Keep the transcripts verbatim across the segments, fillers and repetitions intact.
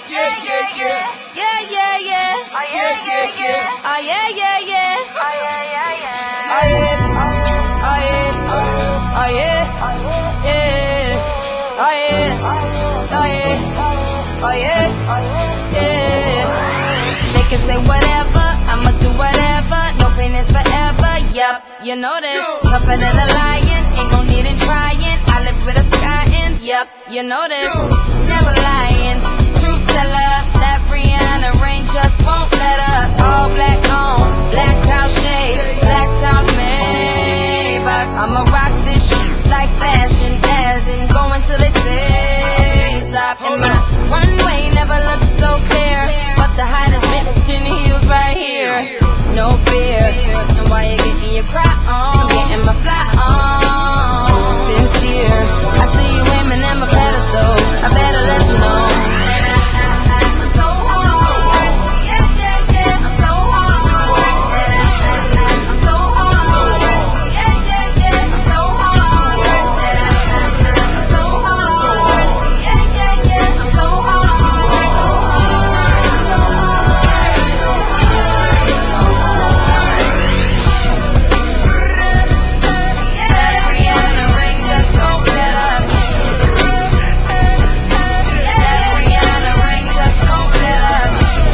yeah, yeah, yeah. Yeah, yeah, yeah. Oh, yeah, yeah, yeah. Oh, yeah, yeah, yeah. Oh, yeah, yeah, yeah. Oh, yeah. Oh, yeah. Oh, yeah. Yeah. Oh, yeah. Oh, yeah. Oh, yeah. Yeah. They can say whatever, I'ma do whatever. No pain is forever, yup, you know this. Tougher than a lion, ain't gon' need in trying. I live with a sky in, yup, you know this. Never lying, truth teller. That Rihanna rain just won't let her. All black on, black house shade, black top Maybach. I'ma rock this shit like fashion, as in going till they say stop. And my runway never looked so clear, but the hottest bitch in the heels right here. No fear, and while you're getting your cry on, I'm getting my fly on. Sincere, I see you aiming at my pedestal. I better let you know. I'm so hard, yeah, yeah, yeah. I'm so hard, I'm so hard, yeah, yeah, yeah. I'm so hard, I'm so hard, yeah, yeah, yeah. I'm so hard, so hard, so hard. That Rihanna ring just won't let up. That Rihanna ring just won't let up.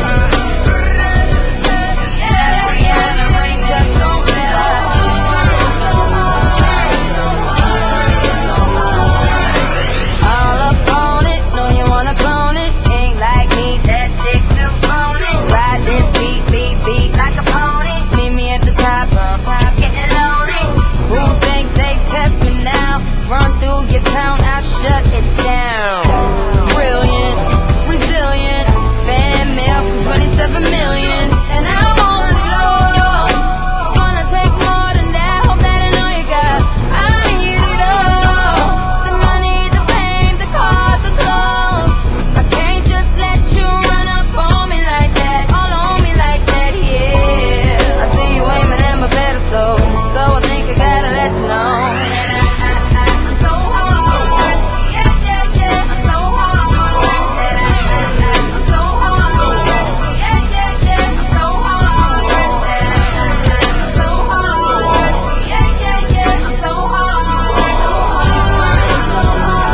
That Rihanna ring just won't let up. All up on it, know you wanna clone it. Ain't like me, that dick too phony. Ride this beat, beat, beat like a pony. Meet me at the top, top, getting lonely. Who think they test me now? Run through your town, I'll shut it down. Brilliant, resilient, fan mail from twenty-seven million. And I wanna know, gonna take more than that. Hope that I know you got. I need it all. The money, the fame, the cars, the clothes. I can't just let you run up on me like that, all on me like that, yeah. I see you aiming at my pedestal, so I think I gotta let you know that I, I, I, I'm so hard, yeah, yeah, yeah. I'm so hard, that I, I, I, I'm so hard, yeah, yeah, yeah. I'm so hard, that I, I, I, I'm so hard, yeah, yeah, yeah. I'm so hard, so hard, so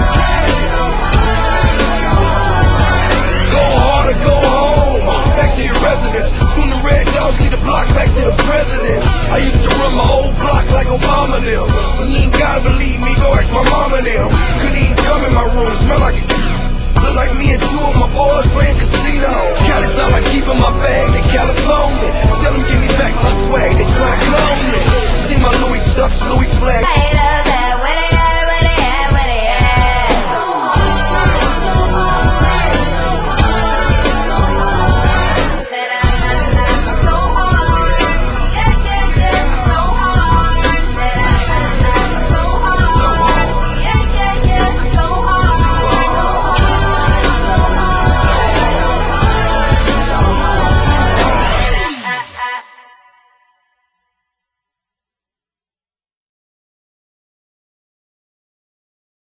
hard, so hard. Go hard or go home, back to your residence. Soon the red dogs lead the block back to the president. I used to run my whole block like Obama them. You ain't gotta believe me, go ask my mama them. Couldn't even come in my room, smell like a look like me and two of my boys playing casino. Cali sound like keeping my bag, they California. Tell them give me back my swag, they try to clone me.